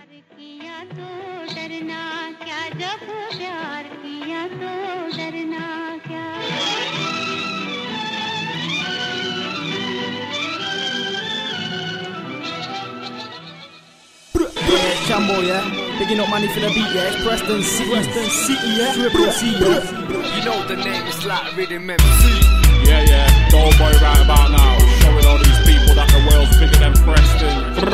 Chambo, yeah. Picking up money for the beat, yeah. It's Preston City, yeah. Triple C, yeah. You know the name is like Rhythm MC. Yeah, Dog Boy right about now, showing all these people that the world's bigger than Preston.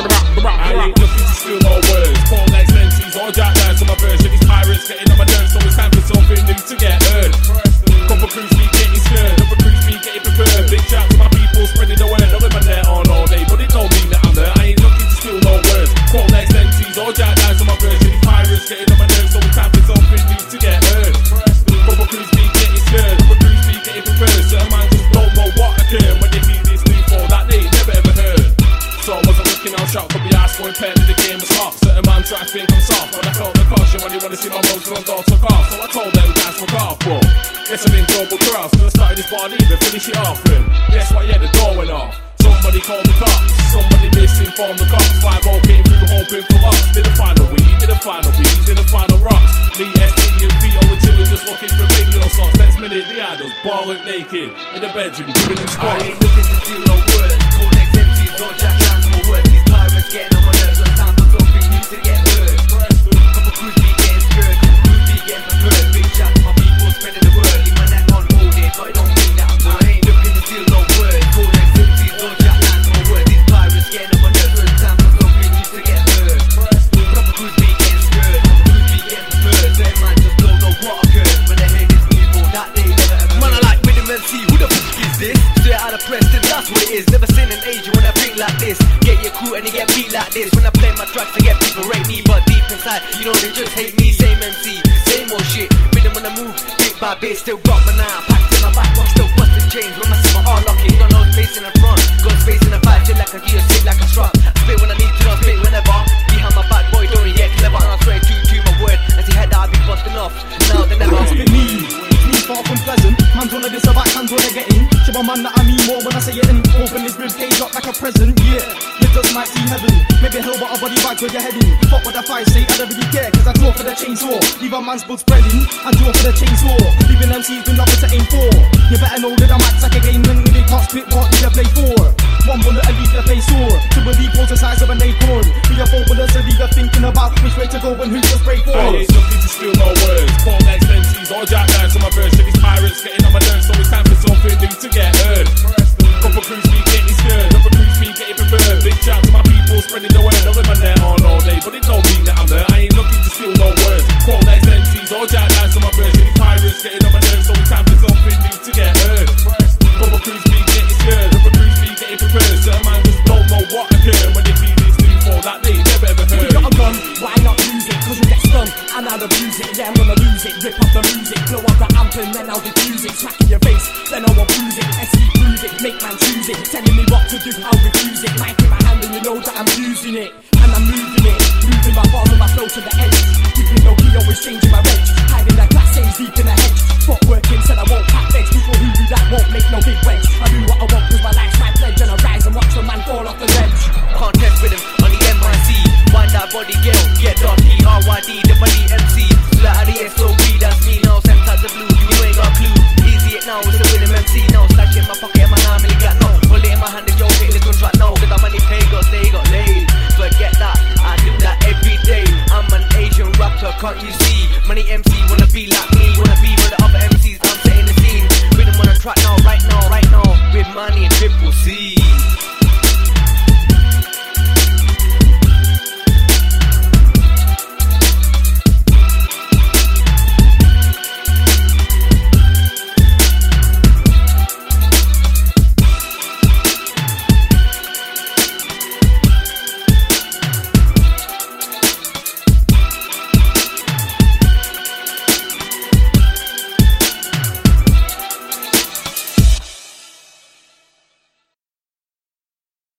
I ain't looking to steal no words. Paul next MCs all jack down to my verse. And these pirates getting on my nerves, so it's time for something new to get heard. Couple crews be getting scared, other crews be getting prepared. Big shout to my people spreading the word. I've been there on all day, but it don't mean that I'm there. I ain't looking to steal no words. Paul next MCs all jack down to my verse. And these pirates getting on my nerves, so it's time for something new to get heard. Couple crews be getting scared, other crews be getting prepared. Certain man just don't know what I care when they hear this new flow that they never ever heard. So I wasn't looking out shot, could be asked for impair to the game was hot. Certain man try to think I'm soft, when I felt the caution when they wanna see my roads front door took off. So I told them guys fuck off, bro. Guess I'm in trouble crowds, so I started this bar leaving, finish it off with. Guess what, yeah, the door went off. Somebody called the cops, somebody misinformed the cops. 5-0 came through hoping for us. Did the final weed, did the final beats, did the final rocks. Lee, ST and VO and Jimmy just looking for radio songs. Next minute the idols balling naked in the bedroom, giving them squats. I ain't looking to steal no words. Call next MCs, don't jack down to my words. These pirates getting on my nerves, so it's time for something new to get heard. Couple crews be getting scared, couple crews be getting prepared. Big shout to my people spreading the word. Leave my neck on hold it, but it don't mean that I'm good. I ain't looking to steal no words. Call next MCs, don't jack down to my words. These pirates getting on my nerves, so it's time for something new to get heard. Couple crews be getting scared, couple crews be getting prepared. Certain man just don't know what occurred when they hear this new ball that they never ever. Man, I like Rhythm MC, who the fuck is this? Straight out of Preston, that's what it is. Never seen an agent when I think like this. Get your crew and you get beat like this. When I play my tracks, I get people rate me, but deep inside, you know they just hate me. Same MC, same old shit. Rhythm when I move, bit by bit, still got my nine packed in my back, but still busting chains. When I see my R locking, got no space in the front, got space in the back, feel like a gear, sit like a truck. I spit when I need to, I spit whenever. Behind my back, boy, don't get clever, and I swear to my word. As he head out, I be busting off. Now they never. Spit me far from pleasant. Man's wanna diss about hands wanna get in. Show a man that I mean more when I say it in. Open his rib cage up like a present, yeah. You just might see heaven. Maybe hell, but a body bag where you're heading. Fuck what the fight say, I don't really care, cause I draw for the chainsaw. Leave a man's blood spreading, I draw for the chainsaw. Leaving MC's been nothing to aim for. You better know that I'm acts like a game when they can't spit, what do you play for? One bullet and leave the face sore. To believe pulls the size of an acorn. Be a four bullets and leave you thinking about which way to go and who to spray for. I ain't looking to steal no words. Paul next MCs all jack down to my verse. And these pirates getting on my nerves, so it's time for something new to get heard. Couple crews be getting scared, other crews be getting prepared. Big shout to my people spreading the word. I've been there on all day, but it don't mean that I'm there. I ain't looking to steal no words. Paul next MCs all jack down to my verse. And these pirates getting on my nerves, so it's time for something new to get heard. Couple crews be getting scared, other crews be getting prepared. Certain man just don't know what occurred when they hear this new flow that they never ever heard. We got a gun, why not use it? Cause we get stung and I'll abuse it. Yeah, I'm gonna lose it, rip up the music, blow up the amp and then I'll diffuse it. Smack in your face, then I'll abuse it. SC prove it, make man choose it. Telling me what to do, I'll refuse it. Mic in my hand and you know that I'm using it. And I'm moving it, moving my bars and my flow to the